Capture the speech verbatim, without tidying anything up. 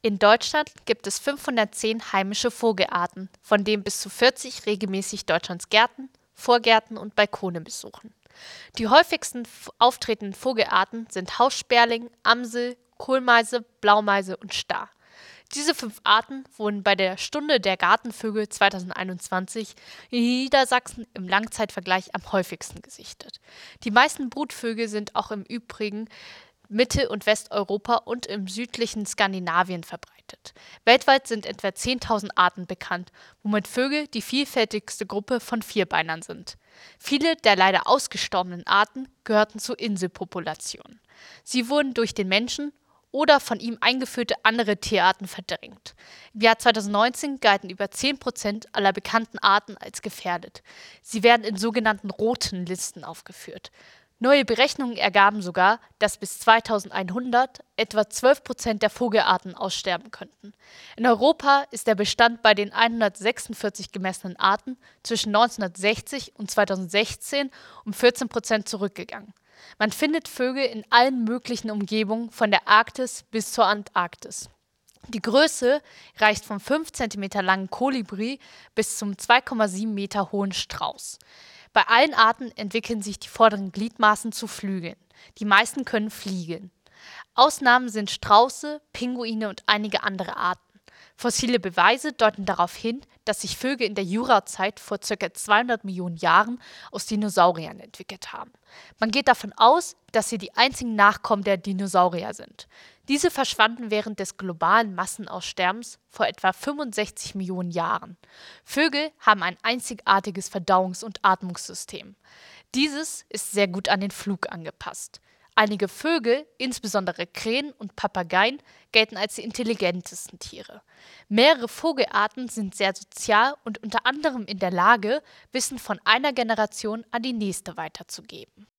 In Deutschland gibt es fünfhundertzehn heimische Vogelarten, von denen bis zu vierzig regelmäßig Deutschlands Gärten, Vorgärten und Balkone besuchen. Die häufigsten f- auftretenden Vogelarten sind Haussperling, Amsel, Kohlmeise, Blaumeise und Star. Diese fünf Arten wurden bei der Stunde der Gartenvögel zweitausendeinundzwanzig in Niedersachsen im Langzeitvergleich am häufigsten gesichtet. Die meisten Brutvögel sind auch im Übrigen Mittel- und Westeuropa und im südlichen Skandinavien verbreitet. Weltweit sind etwa zehntausend Arten bekannt, womit Vögel die vielfältigste Gruppe von Vierbeinern sind. Viele der leider ausgestorbenen Arten gehörten zur Inselpopulation. Sie wurden durch den Menschen oder von ihm eingeführte andere Tierarten verdrängt. Im Jahr zweitausendneunzehn galten über zehn Prozent aller bekannten Arten als gefährdet. Sie werden in sogenannten roten Listen aufgeführt. Neue Berechnungen ergaben sogar, dass bis zweitausendeinhundert etwa zwölf Prozent der Vogelarten aussterben könnten. In Europa ist der Bestand bei den hundertsechsundvierzig gemessenen Arten zwischen neunzehnhundertsechzig und zweitausendsechzehn um vierzehn Prozent zurückgegangen. Man findet Vögel in allen möglichen Umgebungen von der Arktis bis zur Antarktis. Die Größe reicht vom fünf Zentimeter langen Kolibri bis zum zwei Komma sieben Meter hohen Strauß. Bei allen Arten entwickeln sich die vorderen Gliedmaßen zu Flügeln. Die meisten können fliegen. Ausnahmen sind Strauße, Pinguine und einige andere Arten. Fossile Beweise deuten darauf hin, dass sich Vögel in der Jurazeit vor ca. zweihundert Millionen Jahren aus Dinosauriern entwickelt haben. Man geht davon aus, dass sie die einzigen Nachkommen der Dinosaurier sind. Diese verschwanden während des globalen Massenaussterbens vor etwa fünfundsechzig Millionen Jahren. Vögel haben ein einzigartiges Verdauungs- und Atmungssystem. Dieses ist sehr gut an den Flug angepasst. Einige Vögel, insbesondere Krähen und Papageien, gelten als die intelligentesten Tiere. Mehrere Vogelarten sind sehr sozial und unter anderem in der Lage, Wissen von einer Generation an die nächste weiterzugeben.